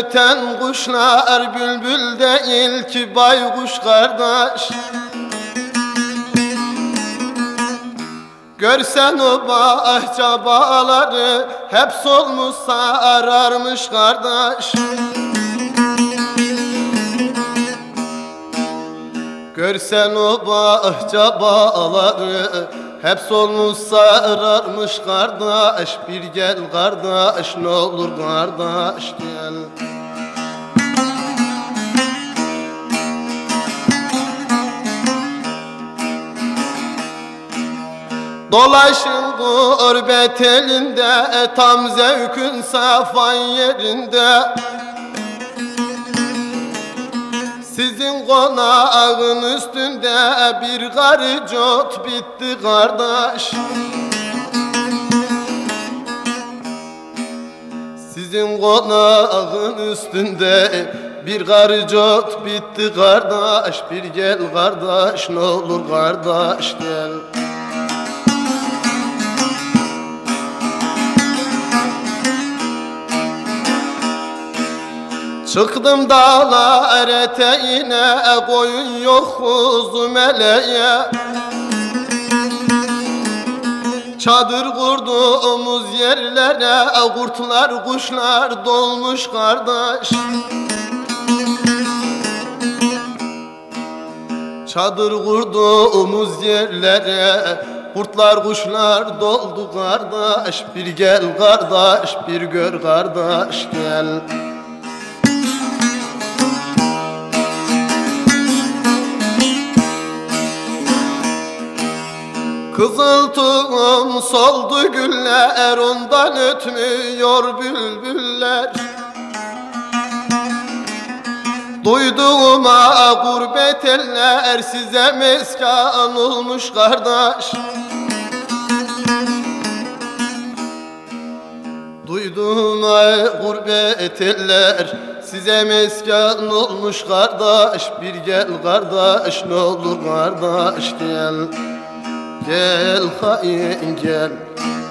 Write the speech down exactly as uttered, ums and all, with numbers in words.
öten kuşlar bülbül değil ki baykuş kardeş. Görsen o bahçe bağları hep solmuş sararmış kardeş. Görsen o bahçe bağları hep solmuş sararmış kardeş. Bir gel kardeş, ne olur kardeş gel. Dolaşın gurbet elinde, tam zevkün safan yerinde. Sizin konağın üstünde bir garicot bitti kardeş. Sizin konağın üstünde bir garicot bitti kardeş. Bir gel kardeş, ne olur kardeş gel. Çıktım dağlar eteğine, koyun yok kuzum eleğe. Çadır kurduğumuz yerlere kurtlar kuşlar dolmuş kardeş. Çadır kurduğumuz yerlere kurtlar kuşlar doldu kardeş. Bir gel kardeş, bir gör kardeş gel. Kızıltım soldu güller, ondan ötmüyor bülbüller. Duyduğuma gurbet eller size meskan olmuş kardeş. Duyduğuma gurbet eller size meskan olmuş kardeş. Bir gel kardeş, ne olur kardeş gel. Gel hain gel.